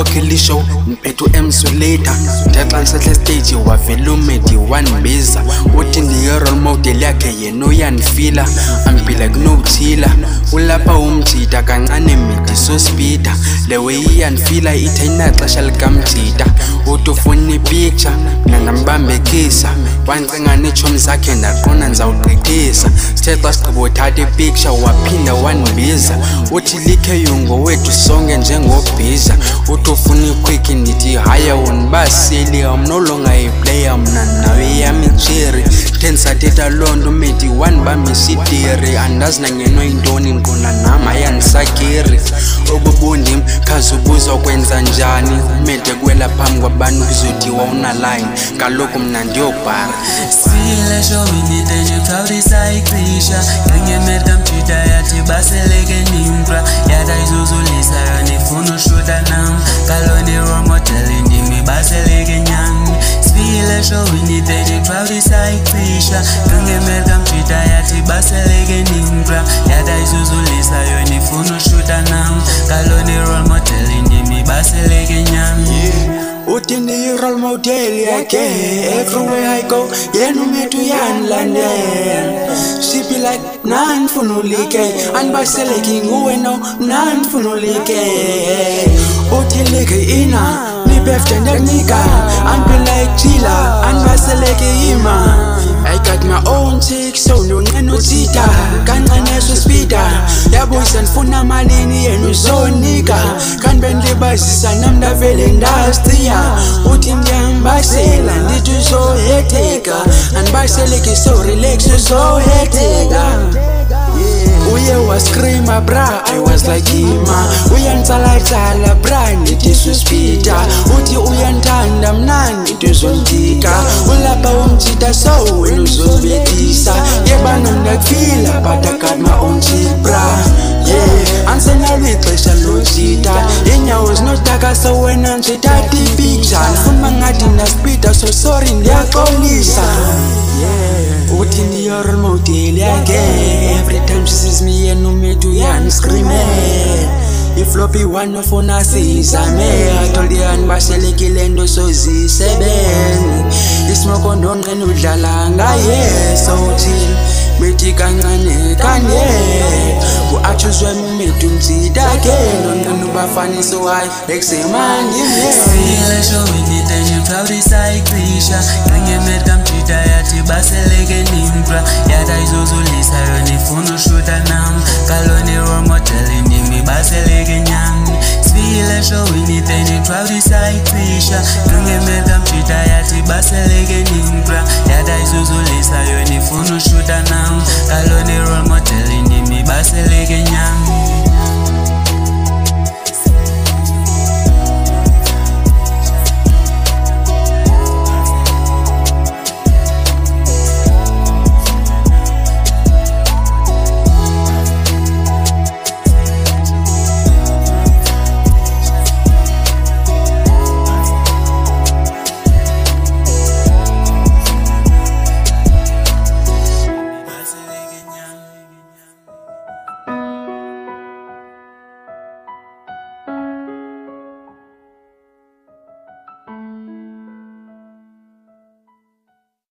ngibokhela ishow mphethu emsulator ndexa ngisehle stage wavela umedi wanbiza uthi ndiye role model yakhe yena uyanifila ambila kunothila ulapha umjida kancane midi so speeder lewe iyanifila ithe inaxesha likamjida utufuna ipicture mina ngambambekisa wancenga neetshomi zakhe ndaqona ndizawugqithisa sithe xa sigqibo thatha ipicture waphinda wanbiza uthi likhe yungo wethu sonke njengobhiza uthi ufuna iquick ndithi haya unibaseli amnolonga iplayer mna nawe yami cherry then sathetha loo nto umedi wanibambisa idiri andazi nangenwa yintoni nkqona nam ayanisakiri obubundim khazi ubuzwa kwenza njani umede kwela phambi kwabantu kuzothiwa unaline kaloku mna ndiyobhara sile showini nje khawulisa ixesha ngengemeda mjida yathi baseleke nimpra yada izuzulisa yanifuna ushuta nam kalone role model ndimi baseleke nyami sile showini nje khawulisa ixesha ngengemeda mjida yathi baseleke nimpra yada izuzulisa yanifuna ushuta nam kalone role model ndimi baseleke nyami uthi ndiyi-role model yakhe everywhere I go yena umethu uyanilandela she be like nanifuna ulike anibaseleki nguwe no nanifuna ulike uthi like ina nibefte ndekunika anbe like chila anibaseleki ima I got my own chick so nonqena uthitha kancane uspeeder yabuyisa ndifuna malini yena uzonika kanti bendilibazisa nam ndavele ndaziya uthi ndiyambasela ndithi uzohetheka andibaseleki so relax uzohetheka uye wascreama bra I was like hima uyanitsala bra ndithi suspita uthi uyandithanda mna ndithi uzondika ulapha umjida so wena uzobethisa yebana ndakufila but I got my own chick bra yeah ansenalo ixesha lojida inyawo zinodaka so wena njithatha ipicture ndifuna ngathi ndaspida so sorry ndiyaxolisa uthi ndiyi-role model yakhe every time she sees me yena umethu uyaniscreamela ifloppy one ofuna sizame atholi yanibaselekile nto sozisebenze ismoko ndonqena udlala ngaye sowuthini bethi kancane kanye ku-achuzwe mumethu mjidakhe nonqena ubafaniso hayi ekusemandime sile showini nje khawulisa ixesha ngengemeda mjida yathi baseleke nimpra yada izuzulisa yona ifuna